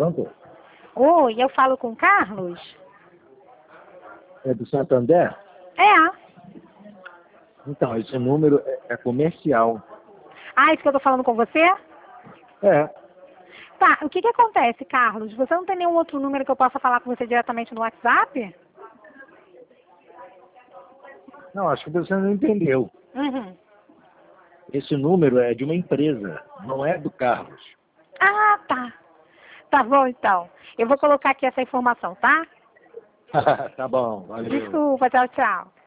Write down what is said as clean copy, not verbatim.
Pronto? Oi, eu falo com o Carlos? É do Santander? É. Então, esse número é comercial. Ah, isso que eu tô falando com você? É. Tá, o que que acontece, Carlos? Você não tem nenhum outro número que eu possa falar com você diretamente no WhatsApp? Não, acho que você não entendeu. Uhum. Esse número é de uma empresa, não é do Carlos. Ah, tá. Tá bom, então. Eu vou colocar aqui essa informação, tá? Tá bom, valeu. Desculpa, tchau, tchau.